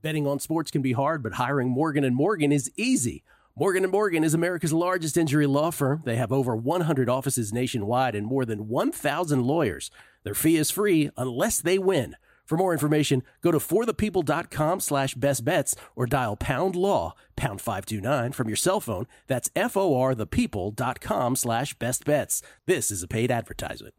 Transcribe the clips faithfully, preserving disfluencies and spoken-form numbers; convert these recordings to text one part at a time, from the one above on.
Betting on sports can be hard, but hiring Morgan and Morgan is easy. Morgan and Morgan is America's largest injury law firm. They have over one hundred offices nationwide and more than one thousand lawyers. Their fee is free unless they win. For more information, go to forthepeople.com slash best bets or dial pound law, pound five two nine from your cell phone. That's F-O-R-thepeople.com slash best bets. This is a paid advertisement.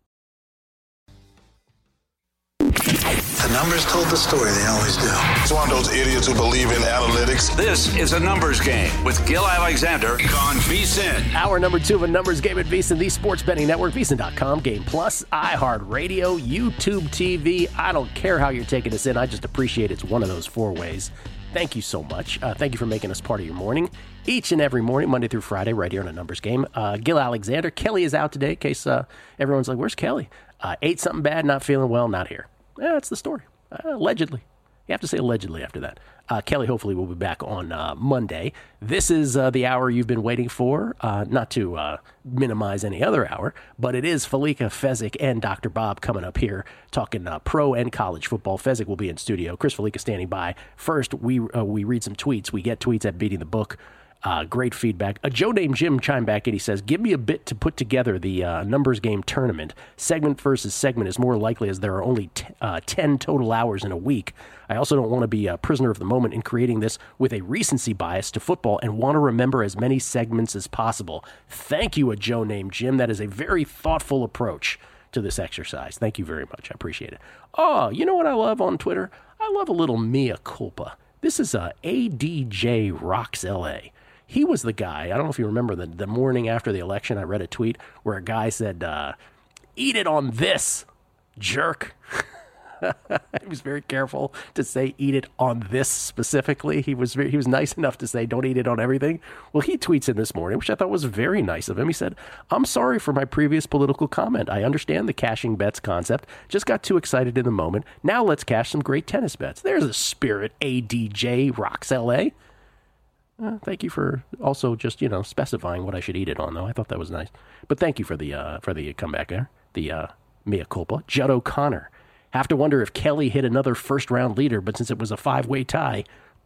The numbers told the story, they always do. It's one of those idiots who believe in analytics. This is a numbers game with Gil Alexander on VSiN. Hour number two of a numbers game at VSiN, the sports betting network, V S I N dot com, Game Plus, iHeartRadio, YouTube T V. I don't care how you're taking us in. I just appreciate it's one of those four ways. Thank you so much. Uh, thank you for making us part of your morning. Each and every morning, Monday through Friday, right here on a numbers game. Uh, Gil Alexander. Kelly is out today in case uh, everyone's like, where's Kelly? Uh, ate something bad, not feeling well, not here. Yeah, that's the story. Uh, allegedly. You have to say allegedly after that. Uh, Kelly hopefully will be back on uh, Monday. This is uh, the hour you've been waiting for. Uh, not to uh, minimize any other hour, but it is Falika, Fezzik, and Doctor Bob coming up here talking uh, pro and college football. Fezzik will be in studio. Chris Falika standing by. First, we uh, we read some tweets. We get tweets at Beating the Book. Uh, great feedback. A Joe named Jim chimed back and he says, give me a bit to put together the uh, numbers game tournament. Segment versus segment is more likely as there are only t- uh, ten total hours in a week. I also don't want to be a prisoner of the moment in creating this with a recency bias to football and want to remember as many segments as possible. Thank you, a Joe named Jim. That is a very thoughtful approach to this exercise. Thank you very much. I appreciate it. Oh, you know what I love on Twitter? I love a little mea culpa. This is uh, A D J Rocks L A. He was the guy, I don't know if you remember, the, the morning after the election, I read a tweet where a guy said, uh, eat it on this, jerk. He was very careful to say eat it on this specifically. He was very, he was nice enough to say don't eat it on everything. Well, he tweets in this morning, which I thought was very nice of him. He said, I'm sorry for my previous political comment. I understand the cashing bets concept. Just got too excited in the moment. Now let's cash some great tennis bets. There's a spirit, A D J Rocks L A. Uh, thank you for also just, you know, specifying what I should eat it on, though. I thought that was nice. But thank you for the uh, for the comeback there, the uh, mea culpa. Judd O'Connor. Have to wonder if Kelly hit another first-round leader, but since it was a five-way tie,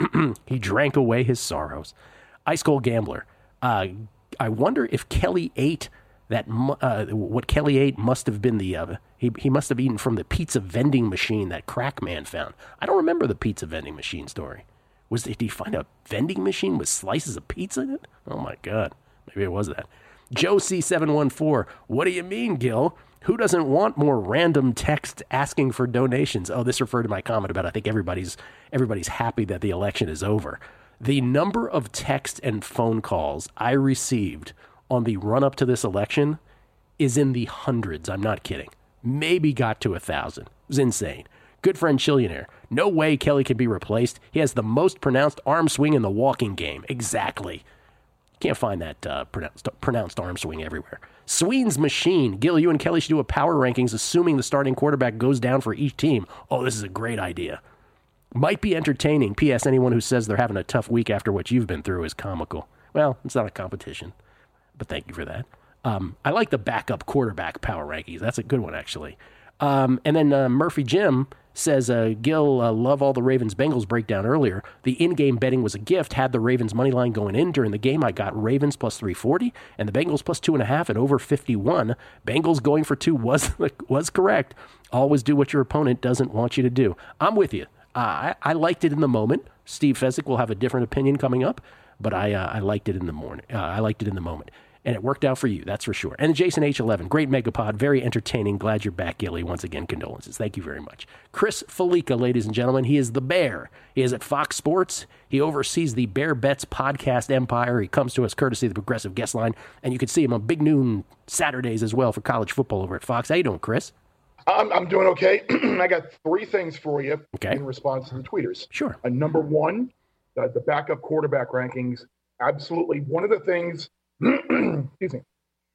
he drank away his sorrows. Ice Cold Gambler. Uh, I wonder if Kelly ate that, uh, what Kelly ate must have been the, uh, he, he must have eaten from the pizza vending machine that Crack Man found. I don't remember the pizza vending machine story. Was did he find a vending machine with slices of pizza in it? Oh, my God. Maybe it was that. Joe C seven one four. What do you mean, Gil? Who doesn't want more random text asking for donations? Oh, this referred to my comment about I think everybody's everybody's happy that the election is over. The number of text and phone calls I received on the run-up to this election is in the hundreds. I'm not kidding. Maybe got to a thousand. It was insane. Good friend Chillionaire. No way Kelly can be replaced. He has the most pronounced arm swing in the walking game. Exactly. Can't find that uh, pronounced, pronounced arm swing everywhere. Sween's Machine. Gil, you and Kelly should do a power rankings assuming the starting quarterback goes down for each team. Oh, this is a great idea. Might be entertaining. P S. Anyone who says they're having a tough week after what you've been through is comical. Well, it's not a competition, but thank you for that. Um, I like the backup quarterback power rankings. That's a good one, actually. Um, and then uh, Murphy Jim says, uh, Gil, uh, love all the Ravens-Bengals breakdown earlier. The in-game betting was a gift. Had the Ravens money line going in during the game, I got Ravens plus three forty and the Bengals plus two and a half and over fifty-one. Bengals going for two was was correct. Always do what your opponent doesn't want you to do. I'm with you. Uh, I, I liked it in the moment. Steve Fezzik will have a different opinion coming up, but I uh, I liked it in the morning. Uh, I liked it in the moment. And it worked out for you, that's for sure. And Jason H eleven, great Megapod, very entertaining. Glad you're back, Gilly. Once again, condolences. Thank you very much. Chris Falika, ladies and gentlemen, he is the Bear. He is at Fox Sports. He oversees the Bear Bets podcast empire. He comes to us courtesy of the Progressive Guest Line. And you can see him on Big Noon Saturdays as well for college football over at Fox. How you doing, Chris? I'm, I'm doing okay. I got three things for you okay. in response to the tweeters. Sure. Uh, number one, uh, the backup quarterback rankings. Absolutely. One of the things excuse me,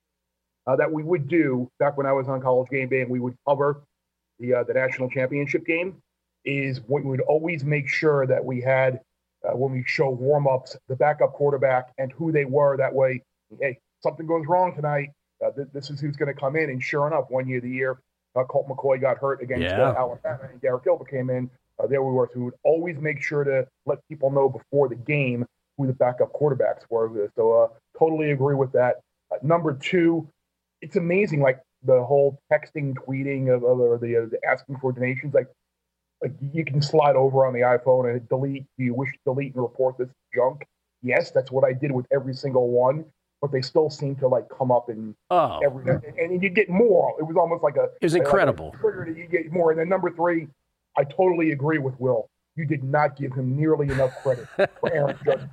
uh, that we would do back when I was on College Game Day and we would cover the uh, the national championship game is we would always make sure that we had, uh, when we show warm-ups, the backup quarterback and who they were. That way, hey, something goes wrong tonight, uh, th- this is who's going to come in. And sure enough, one year, the year uh, Colt McCoy got hurt against yeah. uh, Alabama and Derek Gilbert came in, uh, there we were. So we would always make sure to let people know before the game who the backup quarterbacks were. So uh, totally agree with that. Uh, number two, it's amazing, like the whole texting, tweeting of, of or the, uh, the asking for donations. Like, like you can slide over on the iPhone and delete. Do you wish to delete and report this junk? Yes, that's what I did with every single one. But they still seem to like come up in oh. every, and you get more. It was almost like a. It was incredible. Like a, you get more, and then number three, I totally agree with Will. You did not give him nearly enough credit for Aaron Judge's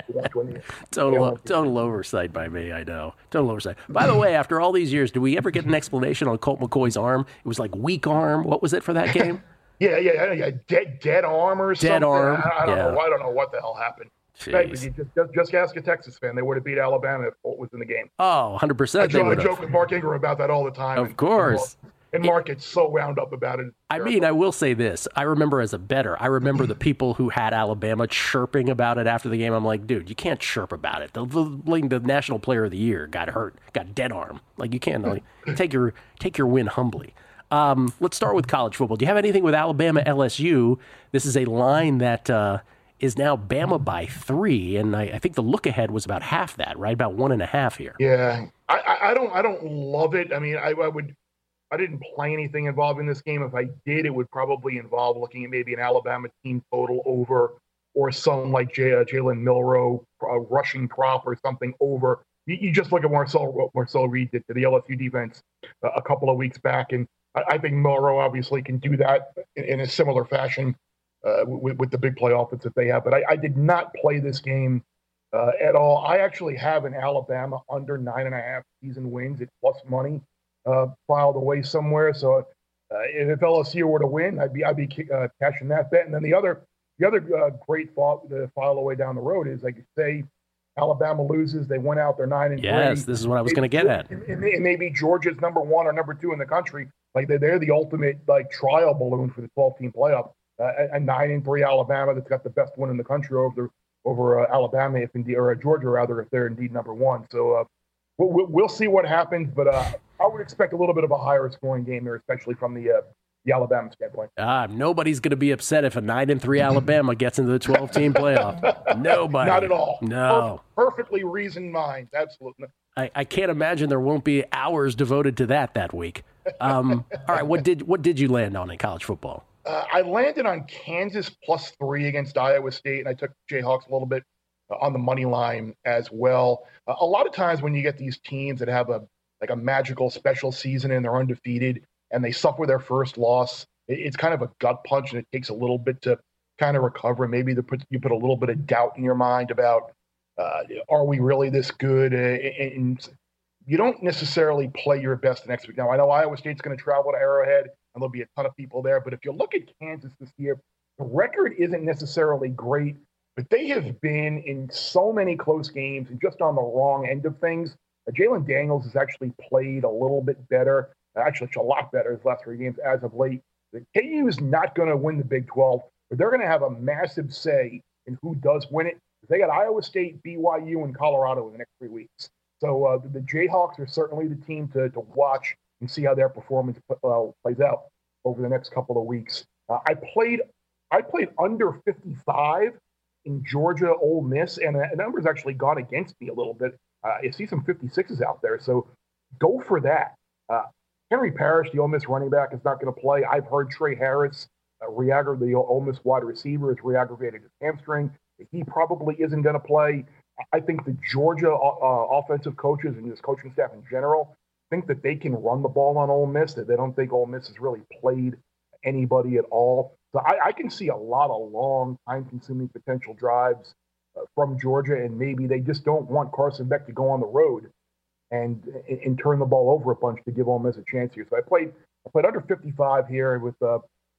total total oversight by me. I know, total oversight. By the way, after all these years, do we ever get an explanation on Colt McCoy's arm? It was like weak arm. What was it for that game? yeah, yeah, yeah, dead dead arm or dead something. arm. I, I don't yeah. know. I don't know what the hell happened. Maybe just, just, just ask a Texas fan. They would have beat Alabama if Colt was in the game. Oh, one hundred percent. I, joke, I joke with Mark Ingram about that all the time. Of course. And, and Mark gets so wound up about it. I mean, I will say this. I remember as a bettor, I remember the people who had Alabama chirping about it after the game. I'm like, dude, you can't chirp about it. The, the, the National Player of the Year got hurt, got dead arm. Like, you can't like, take your take your win humbly. Um, let's start with college football. Do you have anything with Alabama L S U? This is a line that uh, is now Bama by three, and I, I think the look ahead was about half that, right? About one and a half here. Yeah, I, I, I don't I don't love it. I mean, I, I would. I didn't play anything involving this game. If I did, it would probably involve looking at maybe an Alabama team total over, or some like J, uh, Jalen Milroe uh, rushing prop or something over. You, you just look at Marcel Marcel Reed did to the L S U defense uh, a couple of weeks back, and I, I think Milroe obviously can do that in, in a similar fashion uh, with, with the big play offense that they have. But I, I did not play this game uh, at all. I actually have an Alabama under nine and a half season wins at plus money. Uh, filed away somewhere. So uh, if L S U were to win, I'd be I'd be uh, cashing that bet. And then the other the other uh, great thought to file away down the road is like say Alabama loses, they went out, they're nine and yes, three. This is what I was going to get at. And maybe Georgia's number one or number two in the country. Like they're, they're the ultimate like trial balloon for the twelve team playoff. Uh, a nine and three Alabama that's got the best win in the country over over uh, Alabama if indeed or uh, Georgia rather if they're indeed number one. So uh, we'll, we'll see what happens, but. Uh, I would expect a little bit of a higher scoring game there, especially from the uh, the Alabama standpoint. Ah, nobody's going to be upset if a nine and three Alabama gets into the twelve team playoff. Nobody. Not at all. No. Per- perfectly reasoned minds. Absolutely. I, I can't imagine there won't be hours devoted to that that week. Um, all right, what did what did you land on in college football? Uh, I landed on Kansas plus three against Iowa State, and I took Jayhawks a little bit uh, on the money line as well. Uh, a lot of times when you get these teams that have a like a magical special season and they're undefeated and they suffer their first loss, it's kind of a gut punch and it takes a little bit to kind of recover. Maybe the put, you put a little bit of doubt in your mind about, uh, are we really this good? And you don't necessarily play your best next week. Now, I know Iowa State's going to travel to Arrowhead and there'll be a ton of people there, but if you look at Kansas this year, the record isn't necessarily great, but they have been in so many close games and just on the wrong end of things. Uh, Jalen Daniels has actually played a little bit better, actually a lot better his last three games as of late. The K U is not going to win the Big twelve, but they're going to have a massive say in who does win it. They got Iowa State, B Y U, and Colorado in the next three weeks. So uh, the, the Jayhawks are certainly the team to, to watch and see how their performance uh, plays out over the next couple of weeks. Uh, I played I played under fifty-five in Georgia Ole Miss, and the number's actually gone against me a little bit. Uh, I see some fifty-sixes out there, so go for that. Uh, Henry Parrish, the Ole Miss running back, is not going to play. I've heard Trey Harris, uh, re-aggravated, the Ole Miss wide receiver, has re-aggravated his hamstring. He probably isn't going to play. I think the Georgia uh, offensive coaches and this coaching staff in general think that they can run the ball on Ole Miss, that they don't think Ole Miss has really played anybody at all. So I, I can see a lot of long, time-consuming potential drives uh, from Georgia, and maybe they just don't want Carson Beck to go on the road and, and and turn the ball over a bunch to give Ole Miss a chance here. So I played I played under fifty-five here with uh,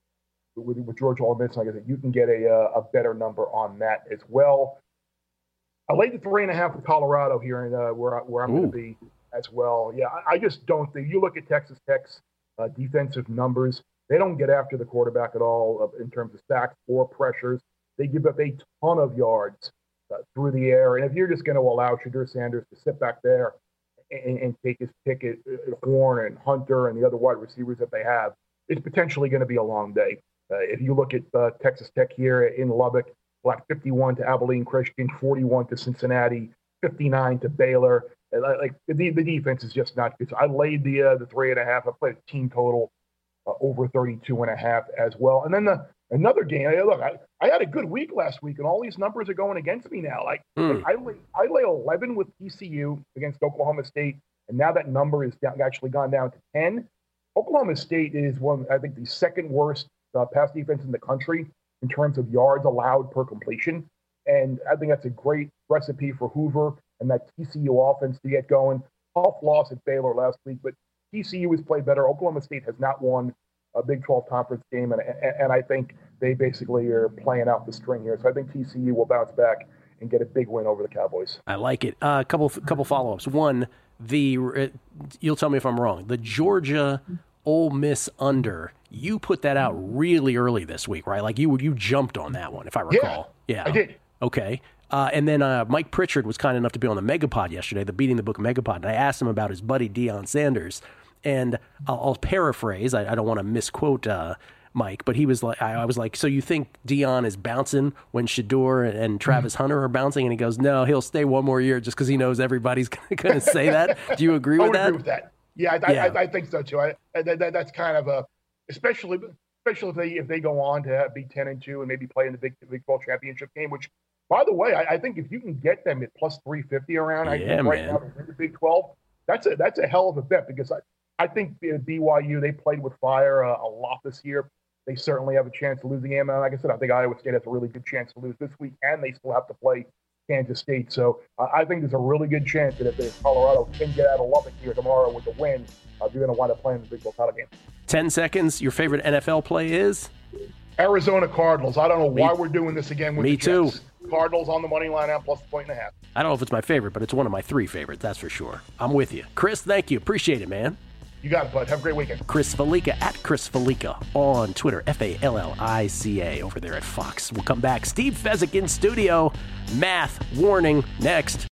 with, with Georgia Ole Miss. Like I said, you can get a a better number on that as well. I laid the three and a half with Colorado here, and uh, where I, where I'm going to be as well. Yeah, I, I just don't think you look at Texas Tech's uh, defensive numbers. They don't get after the quarterback at all uh, in terms of sacks or pressures. They give up a ton of yards uh, through the air. And if you're just going to allow Shadur Sanders to sit back there and, and take his pick at, at Horn and Hunter and the other wide receivers that they have, it's potentially going to be a long day. Uh, if you look at uh, Texas Tech here in Lubbock, like fifty-one to Abilene Christian, forty-one to Cincinnati, fifty-nine to Baylor. And, like the, the defense is just not good. So I laid the uh, the three and a half. I played a team total uh, over thirty-two and a half as well. And then the another game. I, look, I, I had a good week last week, and all these numbers are going against me now. Like, mm. like I lay I lay eleven with T C U against Oklahoma State, and now that number is down, actually gone down to ten. Oklahoma State is one, I think, the second worst uh, pass defense in the country in terms of yards allowed per completion. And I think that's a great recipe for Hoover and that T C U offense to get going. Tough loss at Baylor last week, but T C U has played better. Oklahoma State has not won a Big twelve conference game, and, and I think they basically are playing out the string here. So I think T C U will bounce back and get a big win over the Cowboys. I like it. A uh, couple couple follow-ups. One, the uh, you'll tell me if I'm wrong. The Georgia Ole Miss under, you put that out really early this week, right? Like you you jumped on that one, if I recall. Yeah, yeah. I did. Okay. Uh, and then uh, Mike Pritchard was kind enough to be on the Megapod yesterday, the Beating the Book Megapod, and I asked him about his buddy Deion Sanders. And I'll, I'll paraphrase. I, I don't want to misquote uh, Mike, but he was like, I, I was like, so you think Deion is bouncing when Shador and, and Travis mm-hmm. Hunter are bouncing? And he goes, no, he'll stay one more year just because he knows everybody's going to say that. Do you agree with I would that? agree with that. Yeah, I, yeah. I, I think so too. I, I that, that's kind of a, especially especially if they if they go on to be ten and two and maybe play in the Big Big twelve championship game. Which, by the way, I, I think if you can get them at plus three fifty around, I yeah, think right man. now to win the Big twelve, that's a that's a hell of a bet because I I think B Y U they played with fire uh, a lot this year. They certainly have a chance to lose the game. And like I said, I think Iowa State has a really good chance to lose this week, and they still have to play Kansas State. So uh, I think there's a really good chance that if, if Colorado can get out of Lubbock here tomorrow with a win, uh, you're going to wind up playing the Big twelve title game. Ten seconds. Your favorite N F L play is? Arizona Cardinals. I don't know Me, why we're doing this again with me the Jets. too. Cardinals on the money line out plus a point and a half. I don't know if it's my favorite, but it's one of my three favorites, that's for sure. I'm with you. Chris, thank you. Appreciate it, man. You got it, bud. Have a great weekend. Chris Falica at Chris Falica on Twitter, F A L L I C A, over there at Fox. We'll come back. Steve Fezzik in studio. Math warning next.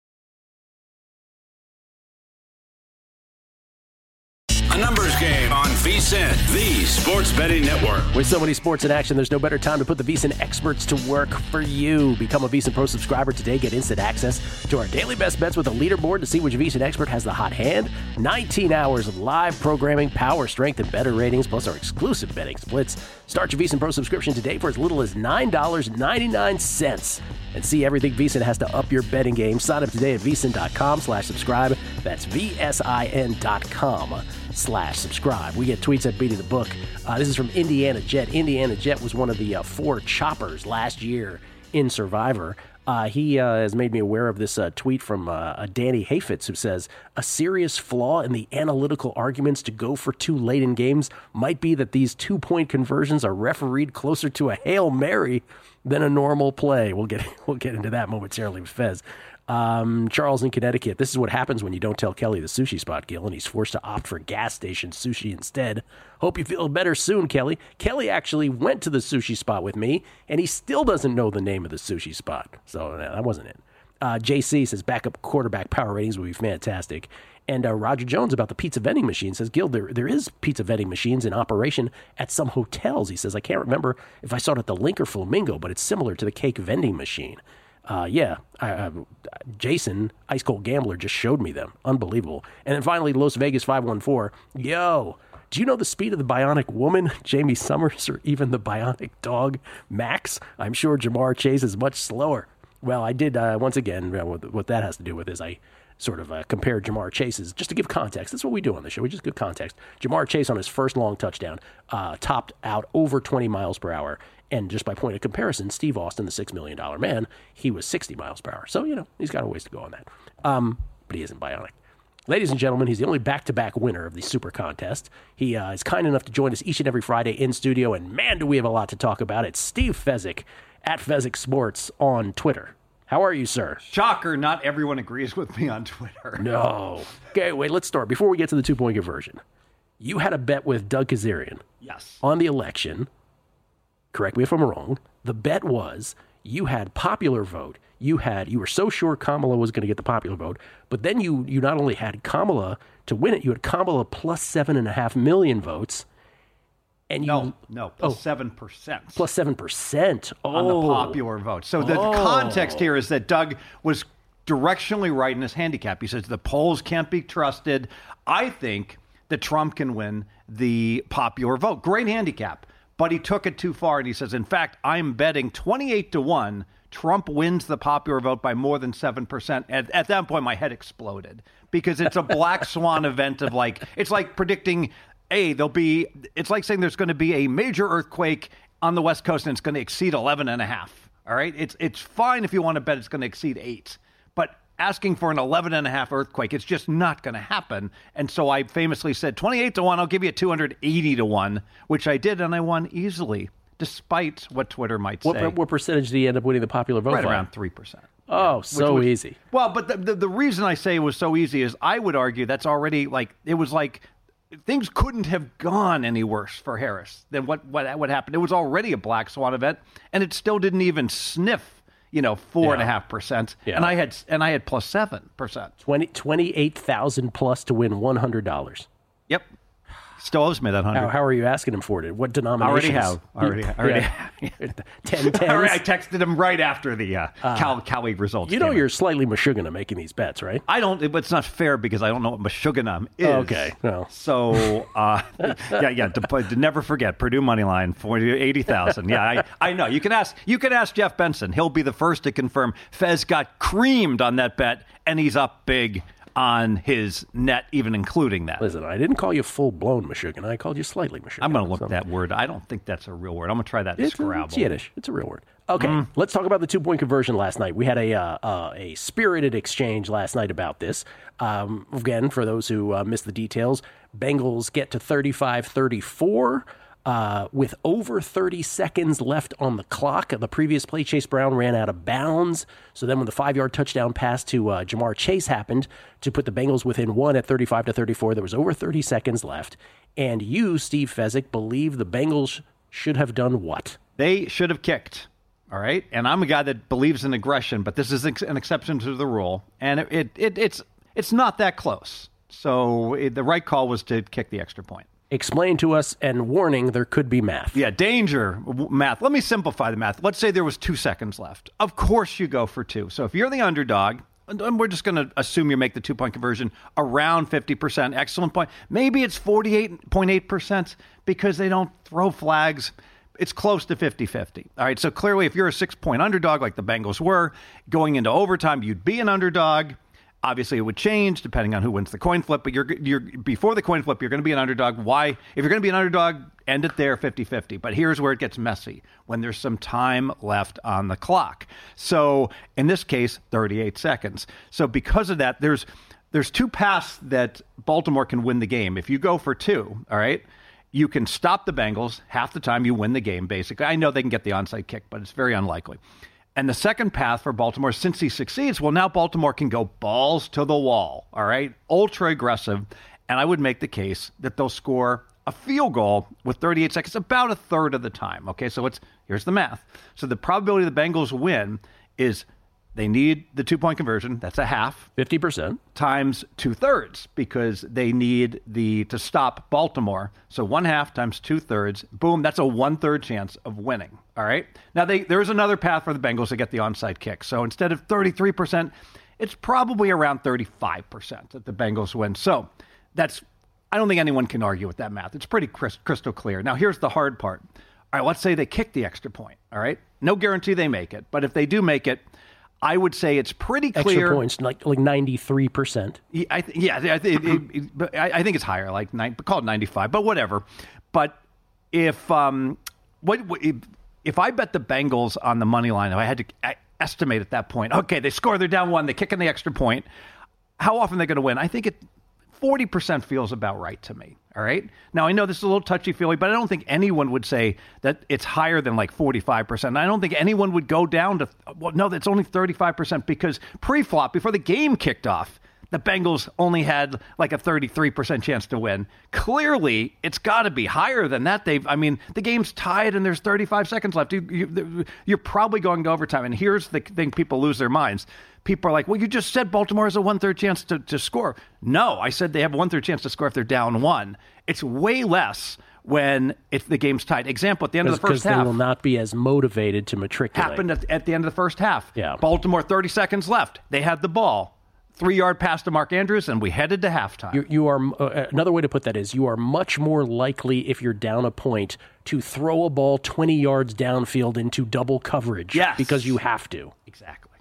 A numbers game on VSiN, the sports betting network. With so many sports in action, there's no better time to put the VSiN experts to work for you. Become a VSiN Pro subscriber today. Get instant access to our daily best bets with a leaderboard to see which VSiN expert has the hot hand. nineteen hours of live programming, power, strength, and better ratings, plus our exclusive betting splits. Start your VSiN Pro subscription today for as little as nine dollars and ninety-nine cents. And see everything VSiN has to up your betting game. Sign up today at VSiN.com slash subscribe. That's V-S-I-N dot com slash subscribe. We get tweets at Beating the Book. Uh, this is from Indiana Jet. Indiana Jet was one of the uh, four choppers last year in Survivor. Uh, he uh, has made me aware of this uh, tweet from uh, Danny Hayfitz, who says, a serious flaw in the analytical arguments to go for two late in games might be that these two-point conversions are refereed closer to a Hail Mary than a normal play. We'll get we'll get into that momentarily with Fez. Um, Charles in Connecticut. This is what happens when you don't tell Kelly the sushi spot, Gil, and he's forced to opt for gas station sushi instead. Hope you feel better soon, Kelly. Kelly actually went to the sushi spot with me, and he still doesn't know the name of the sushi spot. So uh, that wasn't it. Uh, J C says backup quarterback power ratings would be fantastic. And uh, Roger Jones about the pizza vending machine says, Gil, there, there is pizza vending machines in operation at some hotels. He says, I can't remember if I saw it at the Link or Flamingo, but it's similar to the cake vending machine. Uh, yeah, I, uh, Jason, Ice Cold Gambler, just showed me them. Unbelievable. And then finally, Las Vegas five one four. Yo, do you know the speed of the Bionic Woman, Jamie Summers, or even the Bionic Dog, Max? I'm sure Jamar Chase is much slower. Well, I did, uh, once again, what, what that has to do with is I sort of uh, compared Jamar Chase's, just to give context. That's what we do on the show. We just give context. Jamar Chase on his first long touchdown uh, topped out over twenty miles per hour. And just by point of comparison, Steve Austin, the six million dollars man, he was sixty miles per hour. So, you know, he's got a ways to go on that. Um, but he isn't bionic. Ladies and gentlemen, he's the only back-to-back winner of the Super Contest. He uh, is kind enough to join us each and every Friday in studio, and man, do we have a lot to talk about. It's Steve Fezzik at Fezzik Sports on Twitter. How are you, sir? Shocker, not everyone agrees with me on Twitter. No. Okay, wait, let's start. Before we get to the two-point conversion, you had a bet with Doug Kazarian. Yes. On the election. Correct me if I'm wrong. The bet was you had popular vote. You had you were so sure Kamala was going to get the popular vote, but then you you not only had Kamala to win it, you had Kamala plus seven and a half million votes, And you, no, no, plus oh, seven percent. Plus seven percent oh. on the popular vote. So the oh. context here is that Doug was directionally right in his handicap. He says the polls can't be trusted. I think that Trump can win the popular vote. Great handicap. But he took it too far, and he says, in fact, I'm betting twenty-eight to one Trump wins the popular vote by more than seven percent. At, at that point, my head exploded because it's a black swan event of like, it's like predicting, A, there'll be, it's like saying there's going to be a major earthquake on the West Coast and it's going to exceed eleven and a half. All right. It's, it's fine if you want to bet it's going to exceed eight, but asking for an eleven and a half earthquake, it's just not going to happen. And so I famously said twenty-eight to one, I'll give you two hundred eighty to one, which I did. And I won easily, despite what Twitter might say. What, what percentage do you end up winning the popular vote? Right by? around three percent. Oh, so was, easy. Well, but the, the, the reason I say it was so easy is I would argue that's already like, it was like, things couldn't have gone any worse for Harris than what, what, what happened. It was already a black swan event, and it still didn't even sniff, you know, four yeah. and a half percent. And I had and I had plus seven percent. Twenty twenty eight thousand plus to win one hundred dollars. Yep. Still owes me that hundred. How, how are you asking him for it? What denomination? Already have. Already have. Already yeah. have. Ten tens. Already, I texted him right after the uh, uh, Cal Cali results. You know came you're in. slightly Meshuggah making these bets, right? I don't. But it's not fair because I don't know what Meshuggah is. Okay. No. So uh, yeah, yeah. To, to never forget Purdue money line forty eighty thousand. Yeah, I, I know. You can ask. You can ask Jeff Benson. He'll be the first to confirm. Fez got creamed on that bet, and he's up big on his net, even including that. Listen, I didn't call you full-blown Meshuggah. I called you slightly Meshuggah. I'm going to look at that word. I don't think that's a real word. I'm going to try that in it's, Scrabble. It's Yiddish. It's a real word. Okay, mm. let's talk about the two-point conversion last night. We had a uh, uh, a spirited exchange last night about this. Um, again, for those who uh, missed the details, Bengals get to thirty-five thirty-four. Uh, with over thirty seconds left on the clock. The previous play, Chase Brown ran out of bounds. So then when the five-yard touchdown pass to uh, Jamar Chase happened to put the Bengals within one at thirty-five to thirty-four, there was over thirty seconds left. And you, Steve Fezzik, believe the Bengals should have done what? They should have kicked, all right? And I'm a guy that believes in aggression, but this is an exception to the rule. And it, it, it it's it's not that close. So it, the right call was to kick the extra point. Explain to us, and warning, there could be math. Yeah, danger, math. Let me simplify the math. Let's say there was two seconds left. Of course you go for two. So if you're the underdog, and we're just going to assume you make the two-point conversion around fifty percent. Excellent point. Maybe it's forty-eight point eight percent because they don't throw flags. It's close to fifty-fifty. All right, so clearly if you're a six-point underdog like the Bengals were, going into overtime, you'd be an underdog. Obviously, it would change depending on who wins the coin flip, but you're you're before the coin flip, you're going to be an underdog. Why? If you're going to be an underdog, end it there fifty-fifty. But here's where it gets messy, when there's some time left on the clock. So in this case, thirty-eight seconds. So because of that, there's there's two paths that Baltimore can win the game. If you go for two, all right, you can stop the Bengals. Half the time you win the game, basically. I know they can get the onside kick, but it's very unlikely. And the second path for Baltimore, since he succeeds, well, now Baltimore can go balls to the wall, all right? Ultra aggressive. And I would make the case that they'll score a field goal with thirty-eight seconds, about a third of the time, okay? So it's here's the math. So the probability the Bengals win is they need the two-point conversion. That's a half. fifty percent. Times two-thirds, because they need the to stop Baltimore. So one half times two-thirds. Boom, that's a one-third chance of winning. All right? Now, they, there's another path for the Bengals to get the onside kick. So instead of thirty-three percent, it's probably around thirty-five percent that the Bengals win. So that's, I don't think anyone can argue with that math. It's pretty crystal clear. Now, here's the hard part. All right, let's say they kick the extra point. All right? No guarantee they make it. But if they do make it, I would say it's pretty clear. Extra points, like like ninety-three percent. Yeah, I th- yeah, I, th- it, it, it, I, I think it's higher, like nine, call it ninety-five, but whatever. But if um, what if, if I bet the Bengals on the money line, if I had to I estimate at that point, okay, they score, they're down one, they kick in the extra point. How often are they going to win? I think it forty percent feels about right to me. All right. Now, I know this is a little touchy-feely, but I don't think anyone would say that it's higher than like forty-five percent. I don't think anyone would go down to, well, no, that's only thirty-five percent, because pre-flop, before the game kicked off, the Bengals only had like a thirty-three percent chance to win. Clearly, it's got to be higher than that. They've, I mean, the game's tied and there's thirty-five seconds left. You, you, you're probably going to overtime. And here's the thing, people lose their minds. People are like, well, you just said Baltimore has a one-third chance to, to score. No, I said they have a one-third chance to score if they're down one. It's way less when if the game's tied. Example, at the end of the first half. Because they will not be as motivated to matriculate. Happened at, at the end of the first half. Yeah. Baltimore, thirty seconds left. They had the ball. Three-yard pass to Mark Andrews, and we headed to halftime. You, you are uh, another way to put that is you are much more likely, if you're down a point, to throw a ball twenty yards downfield into double coverage. Yes. Because you have to. Exactly.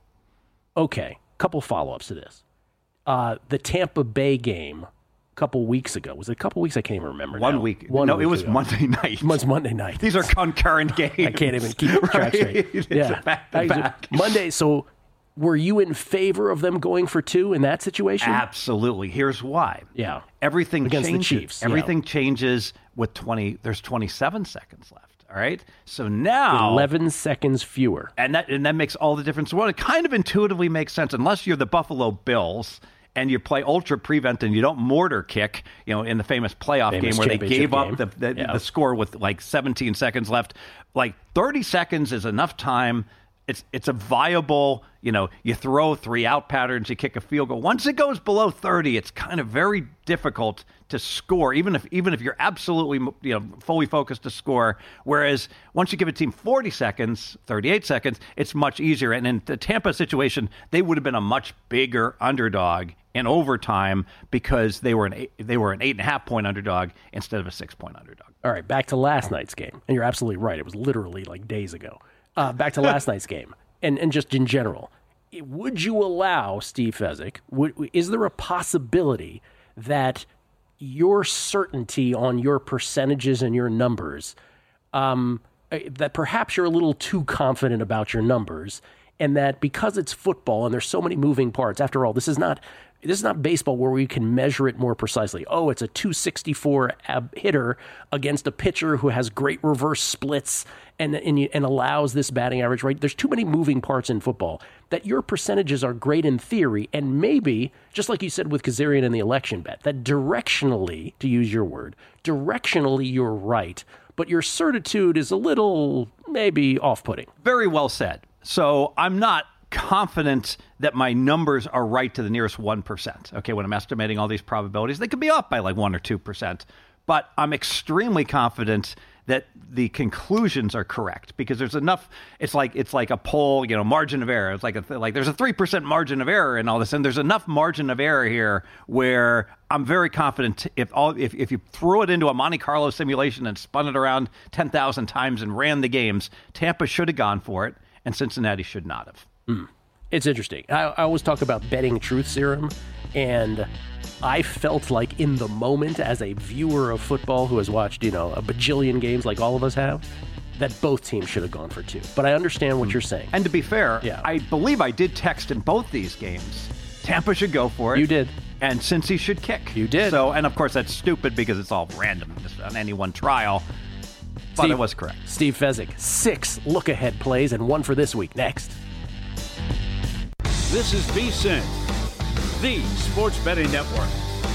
Okay, couple follow-ups to this. Uh, the Tampa Bay game a couple weeks ago. Was it a couple weeks? I can't even remember. One now. week. One no, week it was ago. Monday night. It was Monday night. These are concurrent games. I can't even keep track right? straight. It's Yeah. back to back. Monday, so were you in favor of them going for two in that situation? Absolutely. Here's why. Yeah. Everything Against the changes. Chiefs, yeah. Everything changes with twenty. There's twenty-seven seconds left. All right. So now eleven seconds fewer. And that and that makes all the difference. Well, it kind of intuitively makes sense unless you're the Buffalo Bills and you play ultra prevent and you don't mortar kick, you know, in the famous playoff Famous game where they championship gave game. up the the, Yeah. the score with like seventeen seconds left. Like thirty seconds is enough time. It's it's a viable, you know, you throw three out patterns, you kick a field goal. Once it goes below thirty, it's kind of very difficult to score, even if even if you're absolutely, you know, fully focused to score. Whereas once you give a team forty seconds, thirty-eight seconds, it's much easier. And in the Tampa situation, they would have been a much bigger underdog in overtime because they were an eight, they were an eight and a half point underdog instead of a six point underdog. All right, back to last night's game. And you're absolutely right. It was literally like days ago. Uh, back to last night's game, and, and just in general, would you allow, Steve Fezzik, would, is there a possibility that your certainty on your percentages and your numbers, um, that perhaps you're a little too confident about your numbers, and that because it's football and there's so many moving parts, after all, this is not this is not baseball where we can measure it more precisely. Oh, it's a two sixty-four ab- hitter against a pitcher who has great reverse splits and, and and allows this batting average, right? There's too many moving parts in football that your percentages are great in theory, and maybe, just like you said with Kazarian in the election bet, that directionally, to use your word, directionally you're right, but your certitude is a little maybe off-putting. Very well said. So I'm not confident that my numbers are right to the nearest one percent. Okay, when I'm estimating all these probabilities, they could be off by like one or two percent. But I'm extremely confident that the conclusions are correct because there's enough. It's like it's like a poll, you know, margin of error. It's like a, like there's a three percent margin of error in all this, and there's enough margin of error here where I'm very confident if all if, if you threw it into a Monte Carlo simulation and spun it around ten thousand times and ran the games, Tampa should have gone for it, and Cincinnati should not have. Mm. It's interesting. I, I always talk about betting truth serum, and I felt like in the moment as a viewer of football who has watched, you know, a bajillion games like all of us have, that both teams should have gone for two. But I understand what mm. you're saying. And to be fair, yeah. I believe I did text in both these games. Tampa should go for it. You did. And Cincy should kick. You did. So, and of course that's stupid because it's all random just on any one trial. But Steve, it was correct. Steve Fezzik, six look-ahead plays and one for this week. Next. This is VSiN, the Sports Betting Network.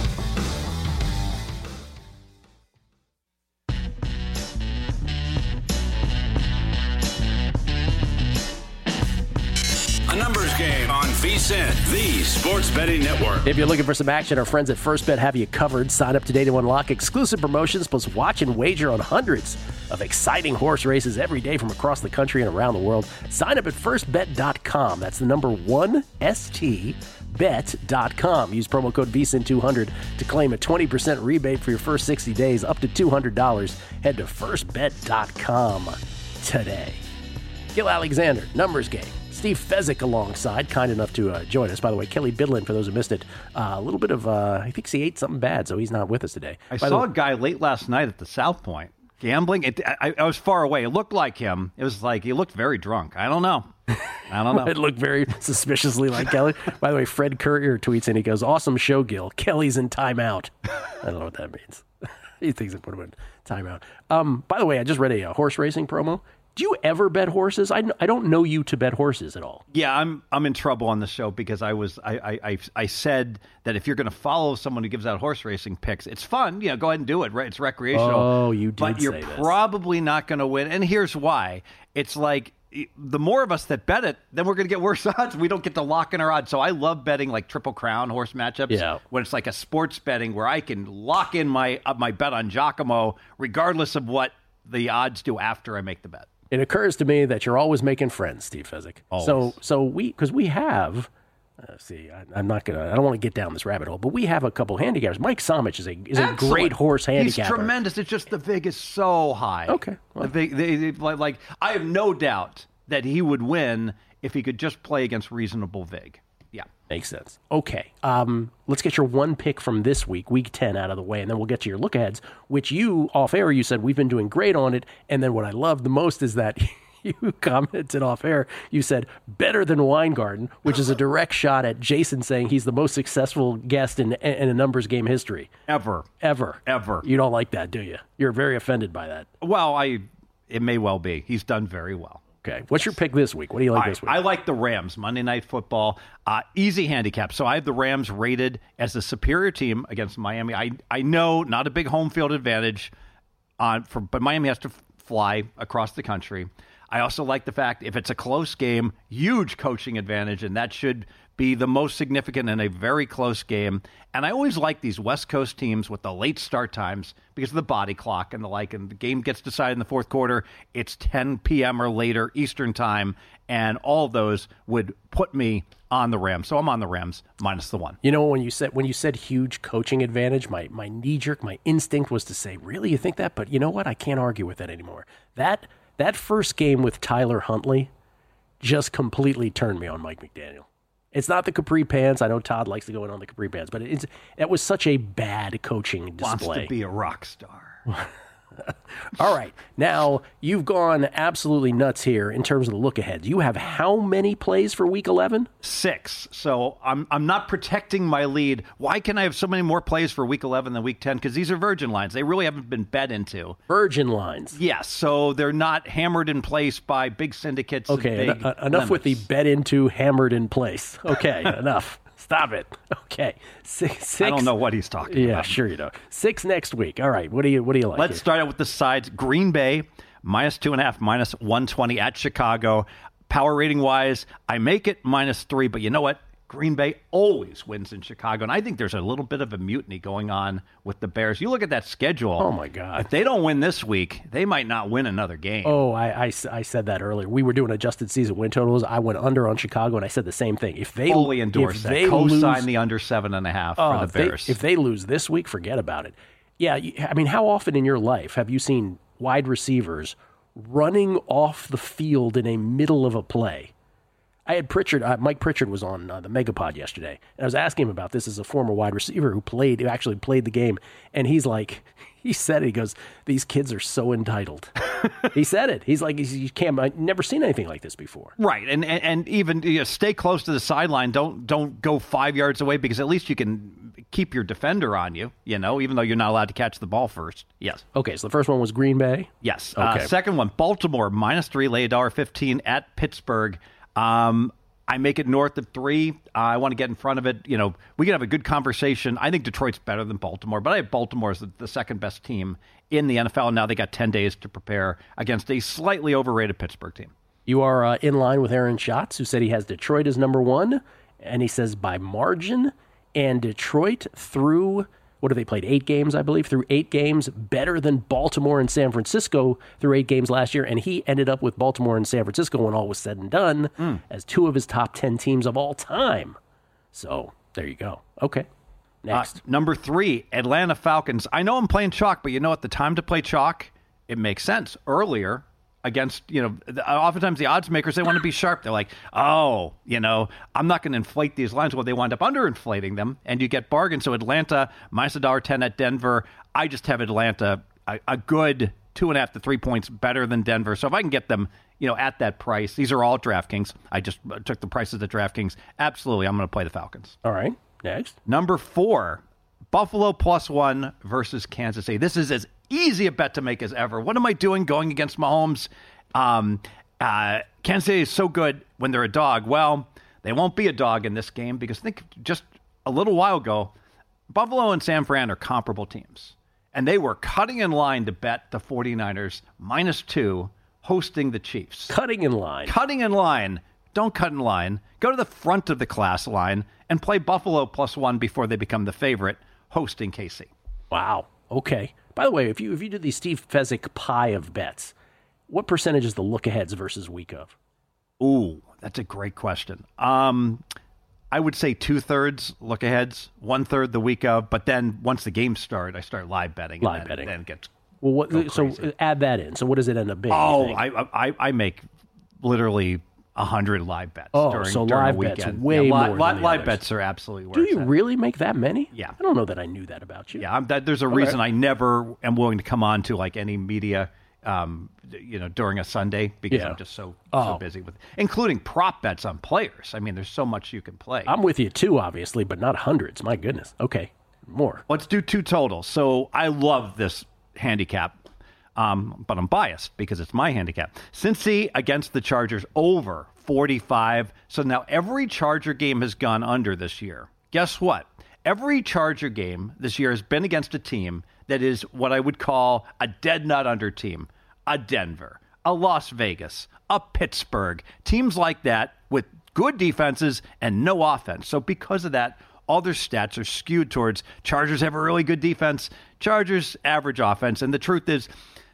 A numbers game on VSiN, the Sports Betting Network. If you're looking for some action, our friends at First Bet have you covered. Sign up today to unlock exclusive promotions, plus watch and wager on hundreds of exciting horse races every day from across the country and around the world. Sign up at first bet dot com. That's the number one, S T, bet dot com. Use promo code V S I N two hundred to claim a twenty percent rebate for your first sixty days, up to two hundred dollars. Head to first bet dot com today. Gil Alexander, numbers game. Steve Fezzik alongside, kind enough to uh, join us. By the way, Kelly Bidlin, for those who missed it, uh, a little bit of, uh, I think he ate something bad, so he's not with us today. I By saw the, a guy late last night at the South Point gambling. It, I, I was far away. It looked like him. It was like he looked very drunk. I don't know. I don't know. It looked very suspiciously like Kelly. By the way, Fred Courier tweets in. He goes, "Awesome show, Gil. Kelly's in timeout." I don't know what that means. He thinks it put him in timeout. Um, by the way, I just read a, a horse racing promo. Do you ever bet horses? I, I don't know you to bet horses at all. Yeah, I'm I'm in trouble on the show because I was I I, I, I said that if you're going to follow someone who gives out horse racing picks, it's fun. You know, go ahead and do it. Right? It's recreational. Oh, you did But you're say this. probably not going to win. And here's why. It's like the more of us that bet it, then we're going to get worse odds. We don't get to lock in our odds. So I love betting like Triple Crown horse matchups. Yeah. When it's like a sports betting where I can lock in my uh, my bet on Giacomo regardless of what the odds do after I make the bet. It occurs to me that you're always making friends, Steve Fezzik. Always. So, so we, because we have, uh, see, I, I'm not gonna, I don't want to get down this rabbit hole, but we have a couple handicappers. Mike Somich is a is a Excellent. great horse handicapper. He's tremendous. It's just the vig is so high. Okay, well. the vig, they, they, like I have no doubt that he would win if he could just play against reasonable vig. Yeah. Makes sense. Okay. Um, let's get your one pick from this week, week ten, out of the way, and then we'll get to your look aheads, which you, off air, you said we've been doing great on it. And then what I love the most is that you commented off air, you said better than Weingarten, which is a direct shot at Jason saying he's the most successful guest in, in a numbers game history. Ever. Ever. Ever. You don't like that, do you? You're very offended by that. Well, I. it may well be. He's done very well. Okay. What's your pick this week? What do you like I, this week? I like the Rams, Monday Night Football. Uh, easy handicap. So I have the Rams rated as a superior team against Miami. I I know not a big home field advantage, on for, but Miami has to f- fly across the country. I also like the fact if it's a close game, huge coaching advantage, and that should be the most significant in a very close game. And I always like these West Coast teams with the late start times because of the body clock and the like. And the game gets decided in the fourth quarter. It's ten p.m. or later Eastern time, and all of those would put me on the Rams. So I'm on the Rams minus the one. You know, when you said when you said huge coaching advantage, my my knee jerk, my instinct was to say, really, you think that? But you know what? I can't argue with that anymore. That that first game with Tyler Huntley just completely turned me on Mike McDaniel. It's not the capri pants. I know Todd likes to go in on the capri pants, but it's that was such a bad coaching display. Wants to be a rock star. All right. Now, you've gone absolutely nuts here in terms of the look ahead. You have how many plays for week eleven? Six. So I'm I'm not protecting my lead. Why can I have so many more plays for week eleven than week ten? Because these are virgin lines. They really haven't been bet into. Virgin lines. Yes. So they're not hammered in place by big syndicates. Okay. And big en- enough with the limits. bet into hammered in place. Okay. Enough. Stop it. Okay. Six, six. I don't know what he's talking Yeah, about. sure you don't. Six next week. All right. What do you What do you like? Let's here? start out with the sides. Green Bay, minus two and a half, minus one twenty at Chicago. Power rating wise, I make it minus three, but you know what? Green Bay always wins in Chicago, and I think there's a little bit of a mutiny going on with the Bears. You look at that schedule. Oh, my God. If they don't win this week, they might not win another game. Oh, I, I, I said that earlier. We were doing adjusted season win totals. I went under on Chicago, and I said the same thing. If they Fully endorse if that. they Co-sign lose, the under seven and a half oh, for the if they- Bears. If they lose this week, forget about it. Yeah, you- I mean, how often in your life have you seen wide receivers running off the field in a middle of a play? I had Pritchard, uh, Mike Pritchard was on uh, the Megapod yesterday, and I was asking him about this as a former wide receiver who played, who actually played the game, and he's like, he said it, he goes, these kids are so entitled. He said it. He's like, he's, you can't, I've never seen anything like this before. Right, and and, and even you know, stay close to the sideline. Don't don't go five yards away because at least you can keep your defender on you. You know, even though you're not allowed to catch the ball first. Yes. Okay, so the first one was Green Bay. Yes. Okay. Uh, second one, Baltimore minus three, lay a dollar fifteen at Pittsburgh. Um, I make it north of three. Uh, I want to get in front of it. You know, we can have a good conversation. I think Detroit's better than Baltimore, but I have Baltimore as the, the second best team in the N F L. And now they got ten days to prepare against a slightly overrated Pittsburgh team. You are uh, in line with Aaron Schatz, who said he has Detroit as number one, and he says by margin, and Detroit through, what have they played, eight games, I believe, through eight games, better than Baltimore and San Francisco through eight games last year, and he ended up with Baltimore and San Francisco when all was said and done Mm. as two of his top ten teams of all time. So there you go. Okay, next. Uh, number three, Atlanta Falcons. I know I'm playing chalk, but you know, at the time to play chalk, it makes sense. Earlier, against, you know, the- oftentimes the odds makers, they want to be sharp. They're like, oh, you know, I'm not going to inflate these lines. Well, they wind up underinflating them, and you get bargains. So Atlanta, minus one dollar ten at Denver. I just have Atlanta a, a good two and a half to three points better than Denver. So if I can get them, you know, at that price, these are all DraftKings. I just took the prices at DraftKings. Absolutely, I'm going to play the Falcons. All right, next. Number four, Buffalo plus one versus Kansas City. This is as easy a bet to make as ever. What am I doing going against Mahomes? Um, uh, Kansas City is so good when they're a dog. Well, they won't be a dog in this game because I think just a little while ago, Buffalo and San Fran are comparable teams. And they were cutting in line to bet the 49ers minus two hosting the Chiefs. Cutting in line. Cutting in line. Don't cut in line. Go to the front of the class line and play Buffalo plus one before they become the favorite, hosting K C. Wow. Okay. By the way, if you if you do the Steve Fezzik pie of bets, what percentage is the look-aheads versus week of? Ooh, that's a great question. Um, I would say two-thirds look-aheads, one-third the week of, but then once the games start, I start live betting. Live and then, betting. Then it gets well, what, so crazy. Add that in. So what does it end up being? Oh, I, I I make literally one hundred live bets Oh, during, so during live a bets weekend. way yeah, more li- than li- the live others. bets are absolutely worth Do you it. really make that many? Yeah. I don't know that I knew that about you. Yeah, I'm, that, there's a Okay. reason I never am willing to come on to like any media, um, you know, during a Sunday because Yeah. I'm just so Oh. so busy with, including prop bets on players. I mean, there's so much you can play. I'm with you too, obviously, but not hundreds. My goodness. Okay, more. Let's do two totals. So I love this handicap, um, but I'm biased because it's my handicap. Cincy against the Chargers over forty-five. So now every Charger game has gone under this year. Guess what? Every Charger game this year has been against a team that is what I would call a dead nut under team. A Denver, a Las Vegas, a Pittsburgh. Teams like that with good defenses and no offense. So because of that, all their stats are skewed towards Chargers have a really good defense, Chargers average offense. And the truth is,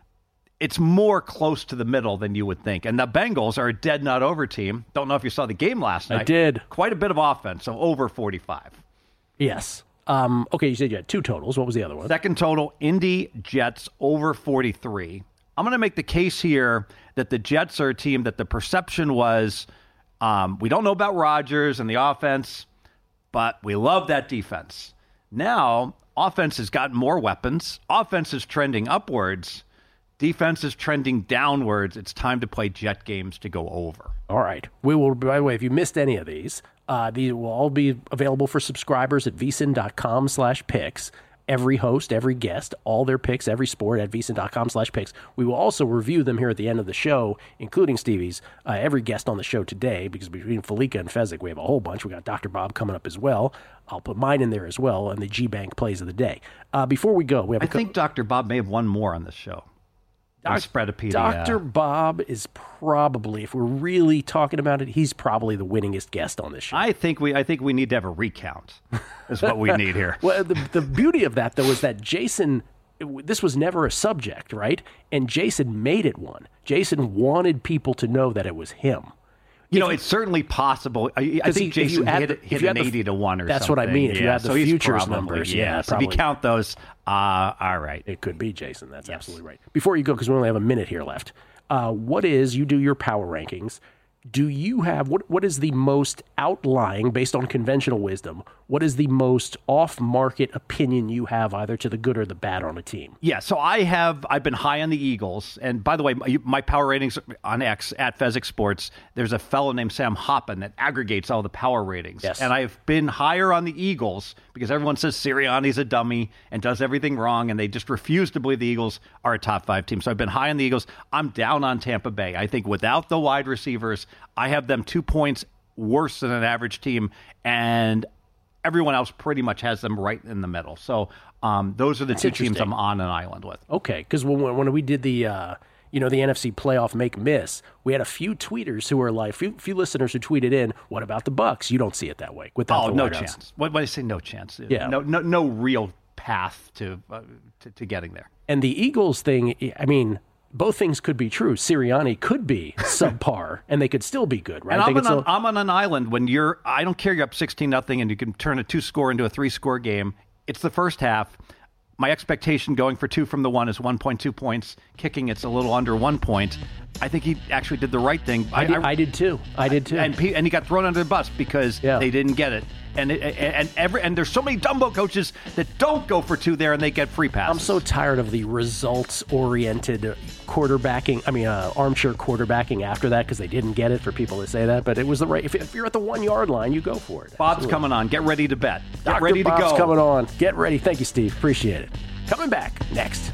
it's more close to the middle than you would think. And the Bengals are a dead nut over team. Don't know if you saw the game last night. I did. Quite a bit of offense, so over forty-five. Yes. Um, okay, you said you had two totals. What was the other one? Second total, Indy Jets over forty-three. I'm going to make the case here that the Jets are a team that the perception was um, we don't know about Rodgers and the offense, but we love that defense. Now, offense has gotten more weapons. Offense is trending upwards. Defense is trending downwards. It's time to play Jet games to go over. All right. We will, by the way, if you missed any of these, uh, these will all be available for subscribers at vsin.com slash picks. Every host, every guest, all their picks, every sport at vsin.com slash picks. We will also review them here at the end of the show, including Stevie's, uh, every guest on the show today, because between Felica and Fezzik, we have a whole bunch. We got Doctor Bob coming up as well. I'll put mine in there as well, and the G-Bank plays of the day. Uh, before we go, we have I a co- think Doctor Bob may have won more on this show. Doc- Spreadopedia. Doctor Bob is probably, if we're really talking about it, he's probably the winningest guest on this show. I think we I think we need to have a recount. Is what we need here. Well, the, the beauty of that, though, is that Jason, this was never a subject, right? And Jason made it one. Jason wanted people to know that it was him. You know, it's certainly possible. I, I 'Cause think he- if you Jason add hit, the- it- if hit you an add the- eighty to one or that's something. what I mean. If you yeah, add the so he's futures probably- numbers, yeah. yeah, so if you probably. count those, uh, all right. It could be Jason. That's absolutely right. Before you go, because we only have a minute here left, uh, what is, you do your power rankings. Do you have, what? what is the most outlying, based on conventional wisdom, what is the most off-market opinion you have either to the good or the bad on a team? Yeah, so I have, I've been high on the Eagles. And by the way, my, my power ratings on X, at Fezzik Sports, there's a fellow named Sam Hoppen that aggregates all the power ratings. Yes. And I've been higher on the Eagles because everyone says Sirianni's a dummy and does everything wrong, and they just refuse to believe the Eagles are a top five team. So I've been high on the Eagles. I'm down on Tampa Bay. I think without the wide receivers, I have them two points worse than an average team, and everyone else pretty much has them right in the middle. So um, those are the two teams I'm on an island with. Okay, because when, when we did the, uh, you know, the N F C playoff make miss, we had a few tweeters who were like, few, few listeners who tweeted in, "What about the Bucks? You don't see it that way." Without Oh, the no wideouts. chance. What when I say no chance? Yeah. No, no, no real path to, uh, to to getting there. And the Eagles thing, I mean, both things could be true. Sirianni could be subpar, and they could still be good, right? And They I'm could on, still- I'm on an island when you're. I don't care. You're up sixteen nothing, and you can turn a two score into a three score game. It's the first half. My expectation going for two from the one is one point two points. Kicking, it's a little under one point. I think he actually did the right thing. I, did, I did too. I did too. And P- and he got thrown under the bus because Yeah. they didn't get it. And it, and every and there's so many Dumbo coaches that don't go for two there and they get free passes. I'm so tired of the results-oriented quarterbacking. I mean, uh, armchair quarterbacking after that because they didn't get it. For people to say that, but it was the right. If, if you're at the one-yard line, you go for it. Bob's Absolutely. coming on. Get ready to bet. Get Doctor ready to Bob's go. coming on. Get ready. Thank you, Steve. Appreciate it. Coming back next.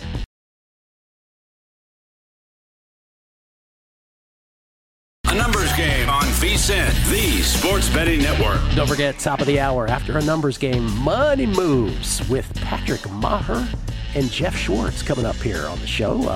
A numbers game on VSiN, the sports betting network. Don't forget, top of the hour, after a numbers game, Money Moves with Patrick Maher and Jeff Schwartz coming up here on the show. Uh,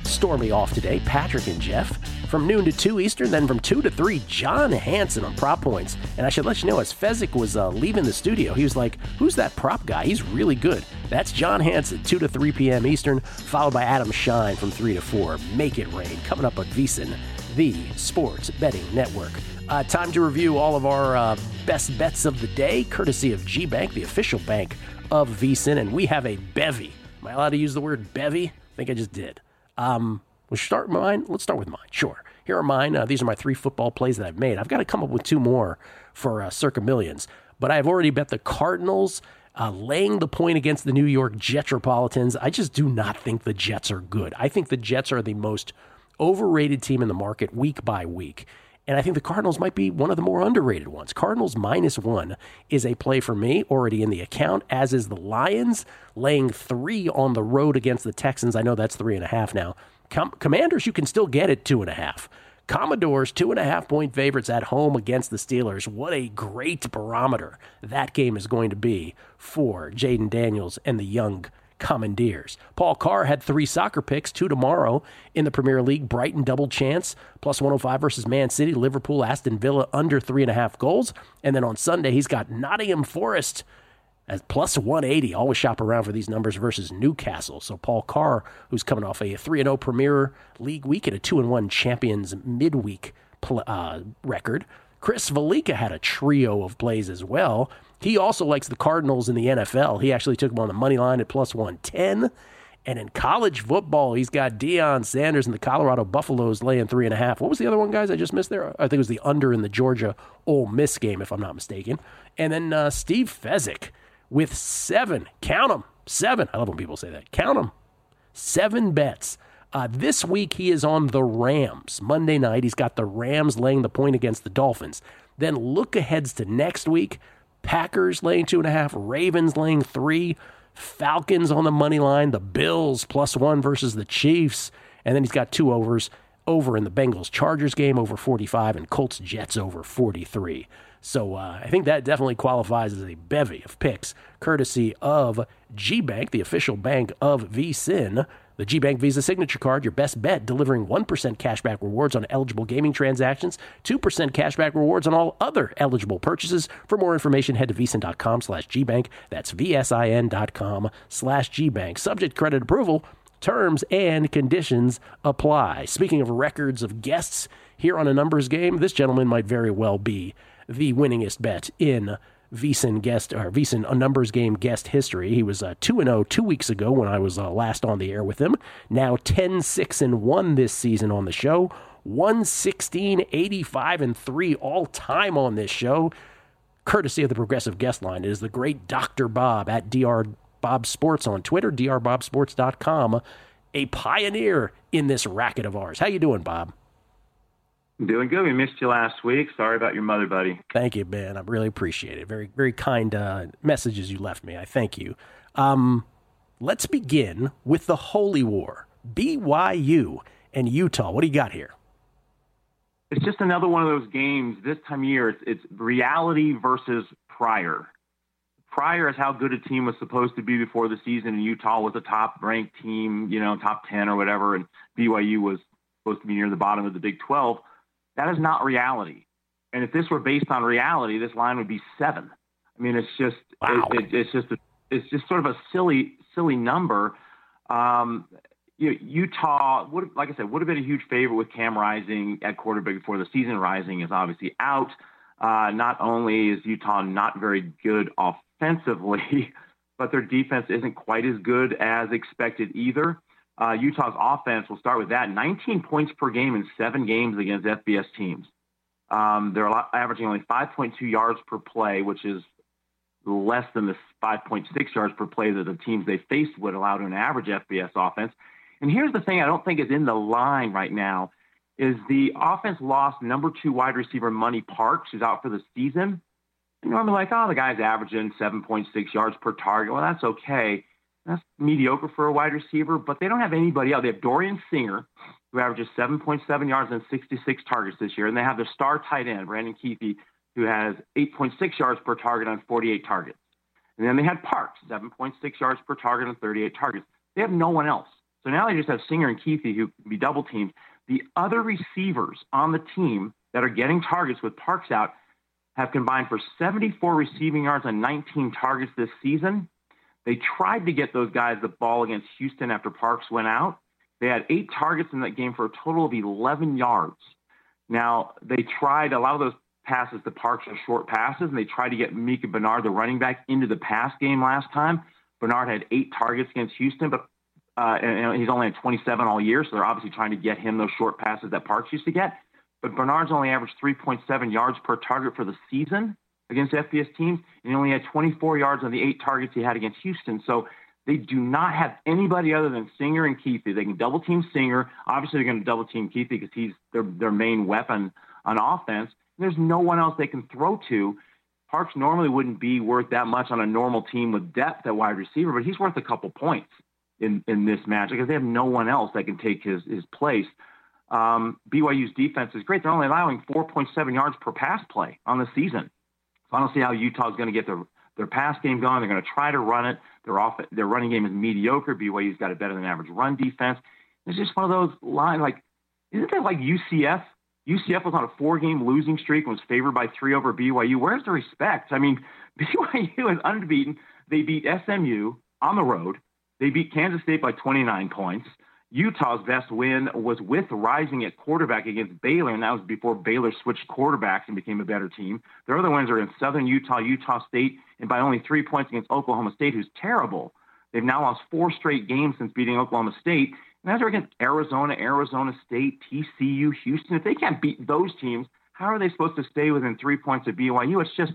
Stormy off today, Patrick and Jeff. From noon to two Eastern, then from two to three, John Hansen on prop points. And I should let you know, as Fezzik was uh, leaving the studio, he was like, who's that prop guy? He's really good. That's John Hansen, two to three p.m. Eastern, followed by Adam Shine from three to four. Make it rain, coming up on VSiN, the Sports Betting Network. Uh, time to review all of our uh, best bets of the day, courtesy of G Bank, the official bank of VSiN. And we have a bevy. Am I allowed to use the word bevy? I think I just did. Um, we'll start with mine. Let's start with mine. Sure. Here are mine. Uh, these are my three football plays that I've made. I've got to come up with two more for uh, Circa Millions. But I've already bet the Cardinals uh, laying the point against the New York Jetropolitans. I just do not think the Jets are good. I think the Jets are the most overrated team in the market week by week. And I think the Cardinals might be one of the more underrated ones. Cardinals minus one is a play for me, already in the account, as is the Lions, laying three on the road against the Texans. I know that's three and a half now. Com- Commanders, you can still get at two and a half. Commodores, two and a half point favorites at home against the Steelers. What a great barometer that game is going to be for Jaden Daniels and the young Commandeers. Paul Carr had three soccer picks, two tomorrow in the Premier League. Brighton double chance, plus one oh five versus Man City. Liverpool, Aston Villa under three and a half goals. And then on Sunday, he's got Nottingham Forest at plus one eighty. Always shop around for these numbers versus Newcastle. So Paul Carr, who's coming off a three and oh Premier League week and a two and one Champions midweek uh, record. Chris Valika had a trio of plays as well. He also likes the Cardinals in the N F L. He actually took them on the money line at plus one ten. And in college football, he's got Deion Sanders and the Colorado Buffaloes laying three and a half. What was the other one, guys? I just missed there. I think it was the under in the Georgia Ole Miss game, if I'm not mistaken. And then uh, Steve Fezzik with seven. Count them. Seven. I love when people say that. Count them. Seven bets. Uh, this week, he is on the Rams. Monday night, he's got the Rams laying the point against the Dolphins. Then look aheads to next week. Packers laying two and a half, Ravens laying three, Falcons on the money line, the Bills plus one versus the Chiefs, and then he's got two overs over in the Bengals-Chargers game, over forty-five, and Colts-Jets over forty-three. So uh, I think that definitely qualifies as a bevy of picks, courtesy of G Bank, the official bank of VSiN. The G Bank Visa Signature Card, your best bet, delivering one percent cashback rewards on eligible gaming transactions, two percent cashback rewards on all other eligible purchases. For more information, head to VSiN.com slash GBank. That's V-S-I-N.com slash GBank. Subject credit approval. Terms and conditions apply. Speaking of records of guests here on A Numbers Game, this gentleman might very well be the winningest bet in VSiN guest or VSiN A Numbers Game guest history. He was uh, two and oh two weeks ago when I was uh, last on the air with him. Now ten six and one this season on the show. one sixteen, eighty-five and three all time on this show. Courtesy of the Progressive Guest Line. It is the great Doctor Bob at D R Bob Sports on Twitter, D R Bob Sports dot com. A pioneer in this racket of ours. How you doing, Bob? Doing good. We missed you last week. Sorry about your mother, buddy. Thank you, man. I really appreciate it. Very, very kind uh, messages you left me. I thank you. Um, let's begin with the Holy War. B Y U and Utah. What do you got here? It's just another one of those games. This time of year, it's, it's reality versus prior. Prior is how good a team was supposed to be before the season, and Utah was a top-ranked team, you know, top ten or whatever, and B Y U was supposed to be near the bottom of the Big twelve. That is not reality. And if this were based on reality, this line would be seven. I mean, it's just, wow. it, it, it's just, a, it's just sort of a silly, silly number. Um, you know, Utah, would, like I said, would have been a huge favorite with Cam Rising at quarterback before the season. Rising is obviously out. Uh, not only is Utah not very good offensively, but their defense isn't quite as good as expected either. Uh, Utah's offense, we'll start with that, nineteen points per game in seven games against F B S teams. Um, they're averaging only five point two yards per play, which is less than the five point six yards per play that the teams they faced would allow to an average F B S offense. And here's the thing I don't think is in the line right now is the offense lost number two wide receiver Money Parks, who's out for the season. And normally like, oh, the guy's averaging seven point six yards per target. Well, that's okay. That's mediocre for a wide receiver, but they don't have anybody else. They have Dorian Singer, who averages seven point seven yards and sixty-six targets this year. And they have their star tight end, Brandon Keefe, who has eight point six yards per target on forty-eight targets. And then they had Parks, seven point six yards per target on thirty-eight targets. They have no one else. So now they just have Singer and Keithy who can be double teamed. The other receivers on the team that are getting targets with Parks out have combined for seventy-four receiving yards on nineteen targets this season. They tried to get those guys the ball against Houston after Parks went out. They had eight targets in that game for a total of eleven yards. Now, they tried a lot of those passes to Parks are short passes, and they tried to get Micah Bernard, the running back, into the pass game last time. Bernard had eight targets against Houston, but uh, and he's only had twenty-seven all year, so they're obviously trying to get him those short passes that Parks used to get. But Bernard's only averaged three point seven yards per target for the season against F B S teams, and he only had twenty-four yards on the eight targets he had against Houston. So they do not have anybody other than Singer and Keithy. They can double team Singer. Obviously, they're going to double team Keithy because he's their, their main weapon on offense. There's no one else they can throw to. Parks normally wouldn't be worth that much on a normal team with depth at wide receiver, but he's worth a couple points in, in this match because they have no one else that can take his, his place. Um, B Y U's defense is great. They're only allowing four point seven yards per pass play on the season. So I don't see how Utah's going to get their, their pass game going. They're going to try to run it. Their off, their running game is mediocre. B Y U's got a better than average run defense. It's just one of those lines like, isn't that like U C F? U C F was on a four-game losing streak and was favored by three over B Y U. Where's the respect? I mean, B Y U is unbeaten. They beat S M U on the road. They beat Kansas State by twenty-nine points. Utah's best win was with Rising at quarterback against Baylor, and that was before Baylor switched quarterbacks and became a better team. Their other wins are in Southern Utah, Utah State, and by only three points against Oklahoma State, who's terrible. They've now lost four straight games since beating Oklahoma State. And those are against Arizona, Arizona State, T C U, Houston. If they can't beat those teams, how are they supposed to stay within three points of B Y U? It's just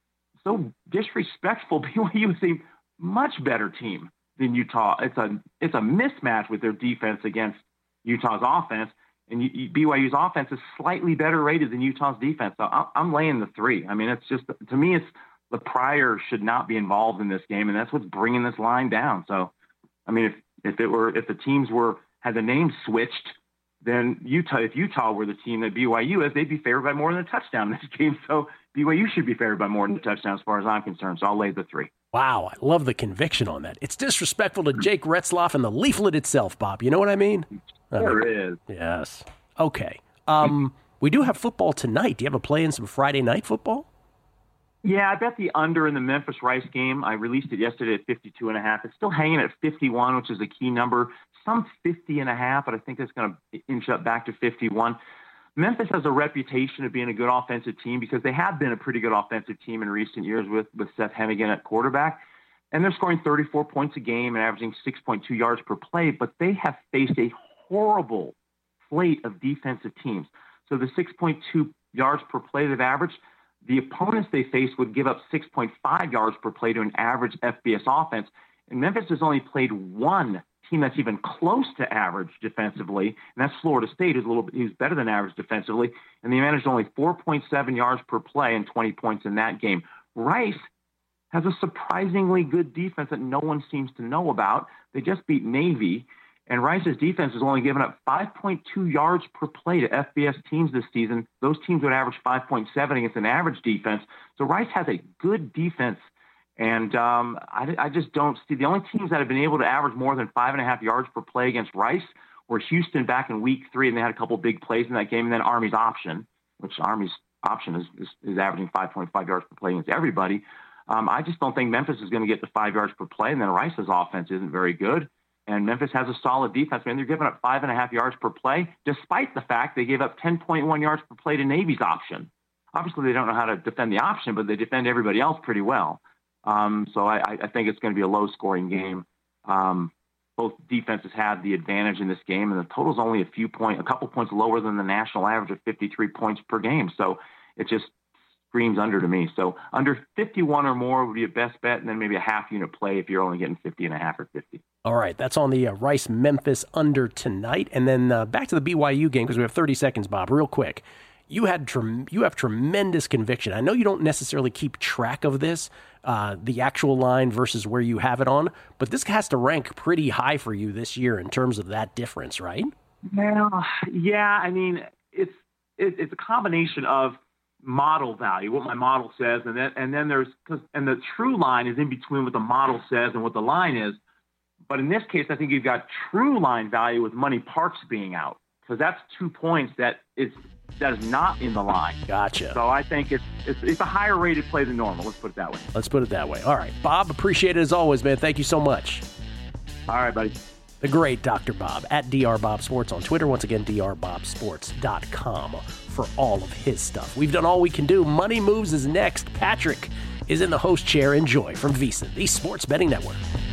so disrespectful. B Y U is a much better team than Utah. It's a it's a mismatch with their defense against Utah's offense, and you, B Y U's offense is slightly better rated than Utah's defense. So I'm laying the three. I mean, it's just, to me, it's the Pryor should not be involved in this game, and that's what's bringing this line down. So, I mean, if if it were if the teams were had the name switched, then Utah, if Utah were the team that B Y U is, they'd be favored by more than a touchdown in this game. So B Y U should be favored by more than a touchdown as far as I'm concerned. So I'll lay the three. Wow, I love the conviction on that. It's disrespectful to Jake Retzloff and the leaflet itself, Bob. You know what I mean? There uh, is. Yes. Okay. Um, we do have football tonight. Do you have a play in some Friday night football? Yeah, I bet the under in the Memphis-Rice game. I released it yesterday at fifty-two and a half. It's still hanging at fifty-one, which is a key number. Some fifty and a half, but I think it's going to inch up back to fifty-one. Memphis has a reputation of being a good offensive team because they have been a pretty good offensive team in recent years with, with Seth Hennigan at quarterback. And they're scoring thirty-four points a game and averaging six point two yards per play, but they have faced a horrible slate of defensive teams. So the six point two yards per play they've averaged, the opponents they face would give up six point five yards per play to an average F B S offense. And Memphis has only played one team that's even close to average defensively, and that's Florida State, who's a little bit, who's better than average defensively, and they managed only four point seven yards per play and twenty points in that game. Rice has a surprisingly good defense that no one seems to know about. They just beat Navy, and Rice's defense has only given up five point two yards per play to F B S teams this season. Those teams would average five point seven against an average defense. So Rice has a good defense, and um, I, I just don't see the only teams that have been able to average more than five and a half yards per play against Rice were Houston back in week three, and they had a couple big plays in that game, and then Army's option, which Army's option is, is, is averaging five point five yards per play against everybody. Um, I just don't think Memphis is going to get to five yards per play, and then Rice's offense isn't very good. And Memphis has a solid defense. I mean, they're giving up five and a half yards per play, despite the fact they gave up ten point one yards per play to Navy's option. Obviously, they don't know how to defend the option, but they defend everybody else pretty well. Um, so I, I think it's going to be a low-scoring game. Um, both defenses have the advantage in this game, and the total's only a few points, a couple points lower than the national average of fifty-three points per game. So it just screams under to me. So under fifty-one or more would be a best bet, and then maybe a half-unit play if you're only getting fifty and a half or fifty. All right, that's on the uh, Rice-Memphis under tonight. And then uh, back to the B Y U game, because we have thirty seconds, Bob, real quick. You had trem- you have tremendous conviction. I know you don't necessarily keep track of this, uh, the actual line versus where you have it on, but this has to rank pretty high for you this year in terms of that difference, right? Well, yeah, I mean, it's it, it's a combination of model value, what my model says, and then and then there's cause, and the true line is in between what the model says and what the line is. But in this case, I think you've got true line value with Money Parks being out, because that's two points that is that is not in the line. Gotcha. So I think it's, it's it's a higher rated play than normal. Let's put it that way. Let's put it that way. All right, Bob, appreciate it as always, man. Thank you so much. All right, buddy. The great Doctor Bob at D R Bob Sports on Twitter. Once again, D R bob sports dot com for all of his stuff. We've done all we can do. Money Moves is next. Patrick is in the host chair. Enjoy from VSiN, the Sports Betting Network.